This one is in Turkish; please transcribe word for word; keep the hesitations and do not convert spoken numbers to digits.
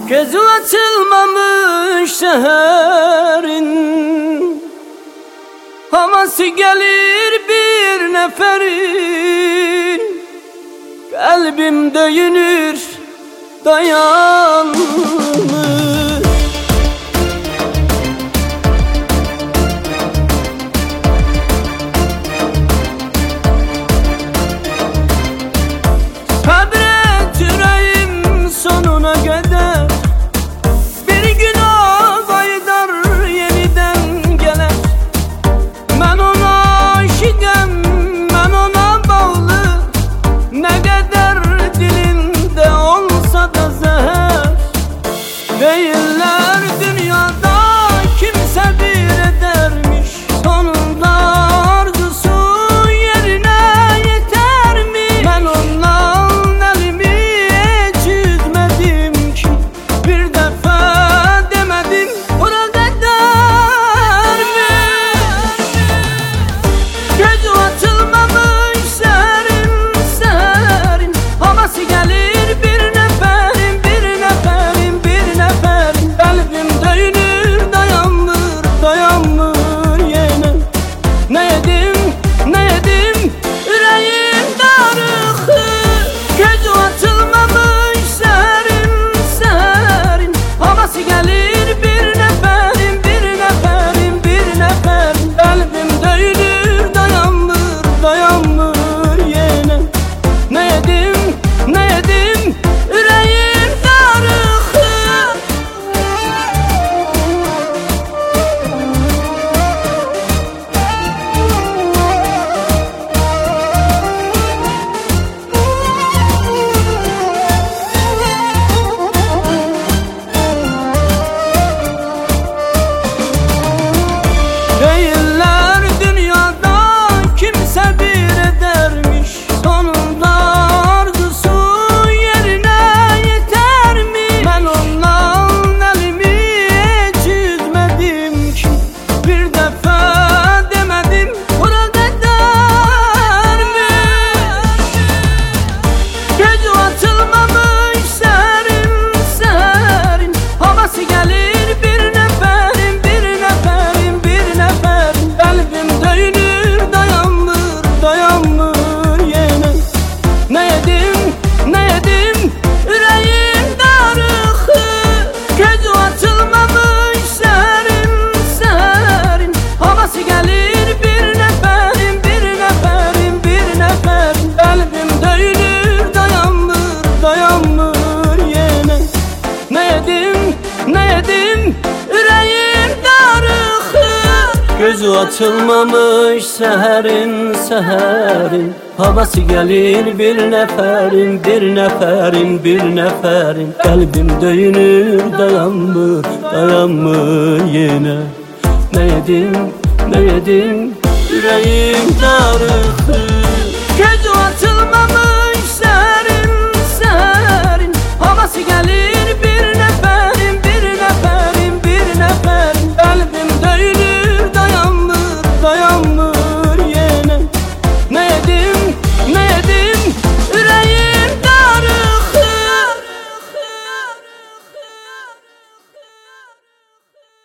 Gözü açılmamış seherin havası gelir bir neferin. Kalbim döyünür dayanmış. Sabret yüreğim sonuna kadar, bir gün o baydar yeniden gelir. Ben ona aşıkım, ben ona bağlı, ne kadar dilinde olsa da zehir. Değiller dünyada kimse bir edermiş, sonunda arzusu yerine yeter mi? Ben ondan elimi hiç üzmedim ki, bir defa demedim burada der mi? Gözü açılmamış serin serin havası gelir bir neferin, bir neferin, bir neferin. Kalbim döyünür dayanmır, dayanmır yine. Ne yedim, ne yedim, yüreğim darıkır. Gözü açılmamış serin serin havası gelir bir neferin, bir neferin, bir neferin. Kalbim döyünür dayanmır, dayanmır yine. Ne yedim, ne yedim, yüreğim darıkır. Değiller dünyada kimse bir edermiş, sonunda arzusu yerine yeter mi? Ben ondan elimi hiç üzmedim ki, bir defa demedim burada der mi? Gözü açılmamış serin serin havası gelir bir neferin, bir neferin, bir neferin. Kalbim döyünür dayanmır, dayanmır yine. Ne yedim, ne yedim, yüreğim darıkır. Gözü açılmamış serin serin havası gelir bir neferin, bir neferin, bir neferin. Kalbim döyünür dayanmır, dayanmır yine. Ne yedim, ne yedim, yüreğim darıkır. Gözü açılmamış seherin seherin havası gelir bir neferin, bir neferin, bir neferin. Kalbim döyünür dayanmır, dayanmır yine. Ne yedim, ne yedim, yüreğim darıkır.